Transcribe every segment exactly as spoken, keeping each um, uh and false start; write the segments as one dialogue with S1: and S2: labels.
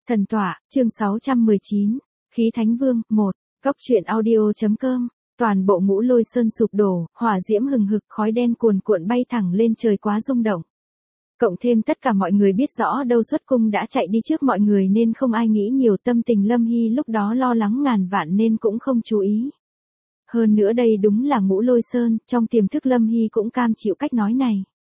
S1: Thần tọa, chương sáu trăm mười chín, Khí Thánh Vương, một, Cóc truyện audio.com, toàn bộ Ngũ Lôi Sơn sụp đổ, hỏa diễm hừng hực, khói đen cuồn cuộn bay thẳng lên trời quá rung động. Cộng thêm tất cả mọi người biết rõ Đâu Xuất Cung đã chạy đi trước mọi người nên không ai nghĩ nhiều, tâm tình Lâm Hy lúc đó lo lắng ngàn vạn nên cũng không chú ý. Hơn nữa đây đúng là Ngũ Lôi Sơn, trong tiềm thức Lâm Hy cũng cam chịu cách nói này.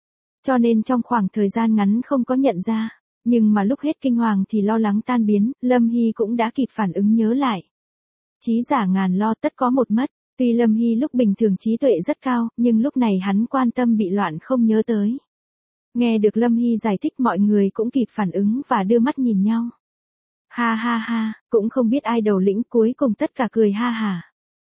S1: Cho nên trong khoảng thời gian ngắn không có nhận ra. Nhưng mà lúc hết kinh hoàng thì lo lắng tan biến, Lâm Hy cũng đã kịp phản ứng nhớ lại. Trí giả ngàn lo tất có một mất, tuy Lâm Hy lúc bình thường trí tuệ rất cao, nhưng lúc này hắn quan tâm bị loạn không nhớ tới. Nghe được Lâm Hy giải thích mọi người cũng kịp phản ứng và đưa mắt nhìn nhau. Ha ha ha, cũng không biết ai đầu lĩnh, cuối cùng tất cả cười ha hả.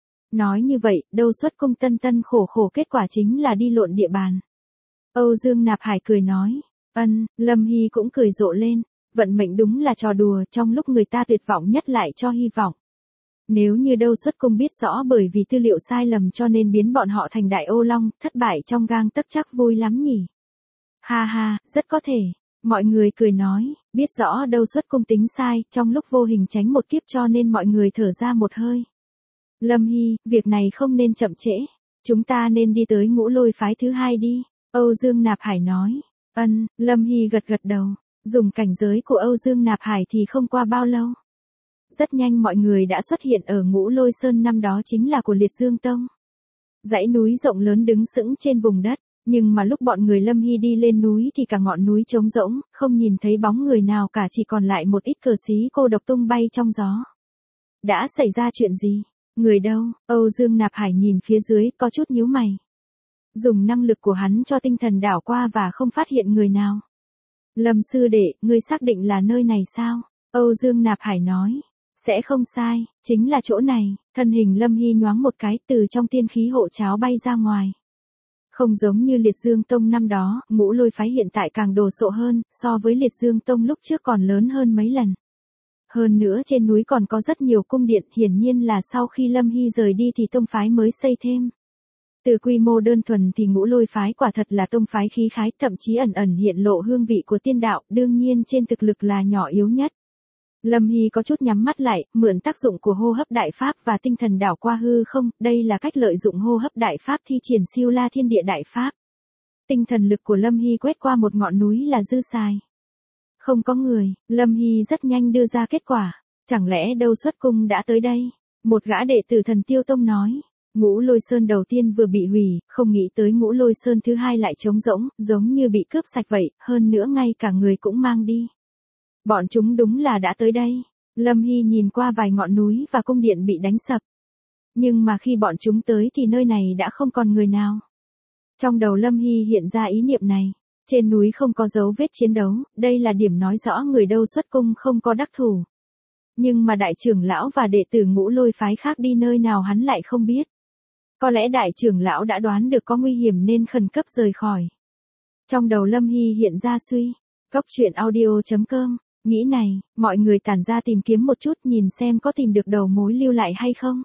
S1: Nói như vậy, Đâu Xuất Cung tân tân khổ khổ kết quả chính là đi lộn địa bàn. Âu Dương Nạp Hải cười nói. Ân, Lâm Hy cũng cười rộ lên, vận mệnh đúng là trò đùa, trong lúc người ta tuyệt vọng nhất lại cho hy vọng. Nếu như Đâu Xuất Cung biết rõ bởi vì tư liệu sai lầm cho nên biến bọn họ thành đại ô long, thất bại trong gang tấc chắc vui lắm nhỉ. Ha ha, rất có thể, mọi người cười nói, biết rõ Đâu Xuất Cung tính sai, trong lúc vô hình tránh một kiếp cho nên mọi người thở ra một hơi. Lâm Hy, việc này không nên chậm trễ, chúng ta nên đi tới Ngũ Lôi phái thứ hai đi, Âu Dương Nạp Hải nói. Ân, Lâm Hy gật gật đầu, dùng cảnh giới của Âu Dương Nạp Hải thì không qua bao lâu. Rất nhanh mọi người đã xuất hiện ở Ngũ Lôi Sơn, năm đó chính là của Liệt Dương Tông. Dãy núi rộng lớn đứng sững trên vùng đất, nhưng mà lúc bọn người Lâm Hy đi lên núi thì cả ngọn núi trống rỗng, không nhìn thấy bóng người nào cả, chỉ còn lại một ít cờ xí cô độc tung bay trong gió. Đã xảy ra chuyện gì? Người đâu? Âu Dương Nạp Hải nhìn phía dưới, có chút nhíu mày. Dùng năng lực của hắn cho tinh thần đảo qua và không phát hiện người nào. Lâm sư đệ, ngươi xác định là nơi này sao? Âu Dương Nạp Hải nói. Sẽ không sai, chính là chỗ này. Thân hình Lâm Hy nhoáng một cái, từ trong tiên khí hộ cháo bay ra ngoài. Không giống như Liệt Dương Tông năm đó, Ngũ Lôi phái hiện tại càng đồ sộ hơn, so với Liệt Dương Tông lúc trước còn lớn hơn mấy lần. Hơn nữa trên núi còn có rất nhiều cung điện, hiển nhiên là sau khi Lâm Hy rời đi thì tông phái mới xây thêm. Từ quy mô đơn thuần thì Ngũ Lôi phái quả thật là tông phái khí khái, thậm chí ẩn ẩn hiện lộ hương vị của tiên đạo, đương nhiên trên thực lực là nhỏ yếu nhất. Lâm Hy có chút nhắm mắt lại, mượn tác dụng của hô hấp đại pháp và tinh thần đảo qua hư không, đây là cách lợi dụng hô hấp đại pháp thi triển Siêu La Thiên Địa đại pháp. Tinh thần lực của Lâm Hy quét qua một ngọn núi là dư xài. Không có người, Lâm Hy rất nhanh đưa ra kết quả, chẳng lẽ Đâu Xuất Cung đã tới đây? Một gã đệ tử Thần Tiêu Tông nói. Ngũ Lôi Sơn đầu tiên vừa bị hủy, không nghĩ tới Ngũ Lôi Sơn thứ hai lại trống rỗng, giống như bị cướp sạch vậy, hơn nữa ngay cả người cũng mang đi. Bọn chúng đúng là đã tới đây. Lâm Hy nhìn qua vài ngọn núi và cung điện bị đánh sập. Nhưng mà khi bọn chúng tới thì nơi này đã không còn người nào. Trong đầu Lâm Hy hiện ra ý niệm này. Trên núi không có dấu vết chiến đấu, đây là điểm nói rõ người Đâu Xuất Cung không có đắc thủ. Nhưng mà đại trưởng lão và đệ tử Ngũ Lôi phái khác đi nơi nào hắn lại không biết. Có lẽ đại trưởng lão đã đoán được có nguy hiểm nên khẩn cấp rời khỏi. Trong đầu Lâm Hy hiện ra suy. Cóc truyện audio.com, nghĩ này, mọi người tản ra tìm kiếm một chút nhìn xem có tìm được đầu mối lưu lại hay không.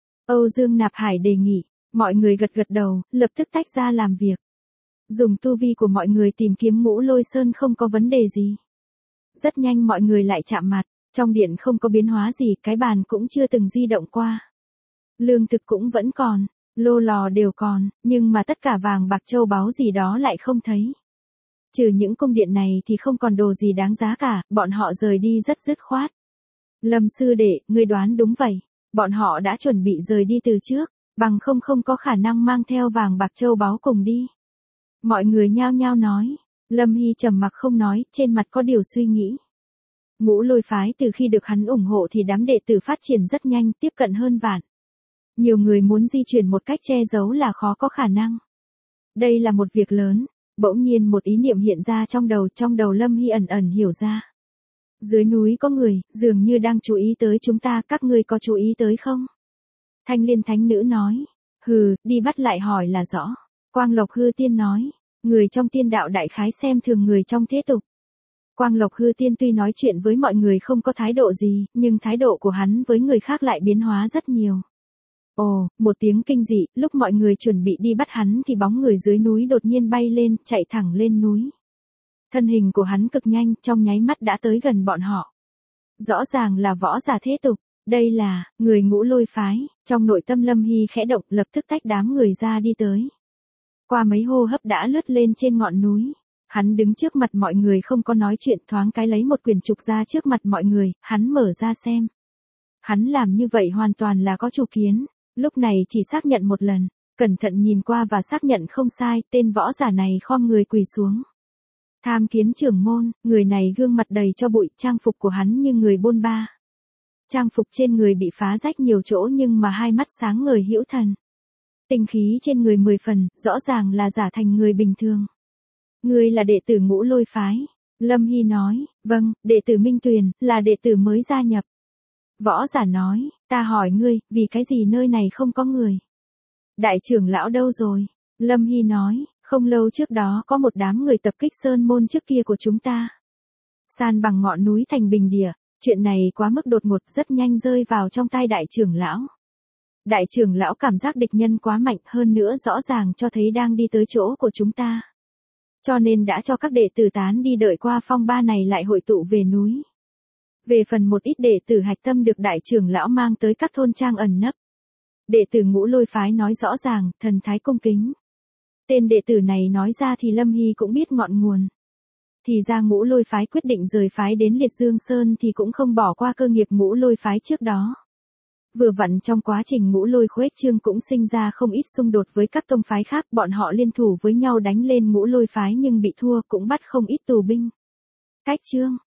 S1: Âu Dương Nạp Hải đề nghị, mọi người gật gật đầu, lập tức tách ra làm việc. Dùng tu vi của mọi người tìm kiếm Ngũ Lôi Sơn không có vấn đề gì. Rất nhanh mọi người lại chạm mặt, trong điện không có biến hóa gì, cái bàn cũng chưa từng di động qua. Lương thực cũng vẫn còn. Lô lò đều còn, nhưng mà tất cả vàng bạc châu báu gì đó lại không thấy. Trừ những cung điện này thì không còn đồ gì đáng giá cả, bọn họ rời đi rất dứt khoát. Lâm sư đệ, ngươi đoán đúng vậy, bọn họ đã chuẩn bị rời đi từ trước, bằng không không có khả năng mang theo vàng bạc châu báu cùng đi. Mọi người nhao nhao nói, Lâm Hy trầm mặc không nói, trên mặt có điều suy nghĩ. Ngũ Lôi phái từ khi được hắn ủng hộ thì đám đệ tử phát triển rất nhanh, tiếp cận hơn vạn. Nhiều người muốn di chuyển một cách che giấu là khó có khả năng. Đây là một việc lớn, bỗng nhiên một ý niệm hiện ra trong đầu, trong đầu Lâm Hy ẩn ẩn hiểu ra. Dưới núi có người, dường như đang chú ý tới chúng ta, các ngươi có chú ý tới không? Thanh Liên Thánh Nữ nói, hừ, đi bắt lại hỏi là rõ. Quang Lộc Hư Tiên nói, người trong tiên đạo đại khái xem thường người trong thế tục. Quang Lộc Hư Tiên tuy nói chuyện với mọi người không có thái độ gì, nhưng thái độ của hắn với người khác lại biến hóa rất nhiều. Ồ, một tiếng kinh dị, lúc mọi người chuẩn bị đi bắt hắn thì bóng người dưới núi đột nhiên bay lên, chạy thẳng lên núi. Thân hình của hắn cực nhanh, trong nháy mắt đã tới gần bọn họ. Rõ ràng là võ giả thế tục. Đây là, người Ngũ Lôi phái, trong nội tâm Lâm Hy khẽ động lập tức tách đám người ra đi tới. Qua mấy hô hấp đã lướt lên trên ngọn núi. Hắn đứng trước mặt mọi người không có nói chuyện, thoáng cái lấy một quyển trục ra trước mặt mọi người, hắn mở ra xem. Hắn làm như vậy hoàn toàn là có chủ kiến, lúc này chỉ xác nhận một lần, cẩn thận nhìn qua và xác nhận không sai, tên võ giả này khom người quỳ xuống. Tham kiến trưởng môn, người này gương mặt đầy cho bụi, trang phục của hắn như người bôn ba. Trang phục trên người bị phá rách nhiều chỗ nhưng mà hai mắt sáng ngời hữu thần. Tinh khí trên người mười phần, rõ ràng là giả thành người bình thường. Ngươi là đệ tử Ngũ Lôi phái. Lâm Hy nói, vâng, đệ tử Minh Tuyền, là đệ tử mới gia nhập. Võ giả nói, ta hỏi ngươi, vì cái gì nơi này không có người? Đại trưởng lão đâu rồi? Lâm Hy nói, không lâu trước đó có một đám người tập kích sơn môn trước kia của chúng ta. San bằng ngọn núi thành bình địa, chuyện này quá mức đột ngột rất nhanh rơi vào trong tai đại trưởng lão. Đại trưởng lão cảm giác địch nhân quá mạnh hơn nữa rõ ràng cho thấy đang đi tới chỗ của chúng ta. Cho nên đã cho các đệ tử tán đi đợi qua phong ba này lại hội tụ về núi. Về phần một ít đệ tử hạch tâm được đại trưởng lão mang tới các thôn trang ẩn nấp. Đệ tử Ngũ Lôi phái nói rõ ràng, thần thái cung kính. Tên đệ tử này nói ra thì Lâm Hy cũng biết ngọn nguồn. Thì ra Ngũ Lôi phái quyết định rời phái đến Liệt Dương Sơn thì cũng không bỏ qua cơ nghiệp Ngũ Lôi phái trước đó. Vừa vặn trong quá trình Ngũ Lôi khuếch trương cũng sinh ra không ít xung đột với các tông phái khác, bọn họ liên thủ với nhau đánh lên Ngũ Lôi phái nhưng bị thua, cũng bắt không ít tù binh. Cách chương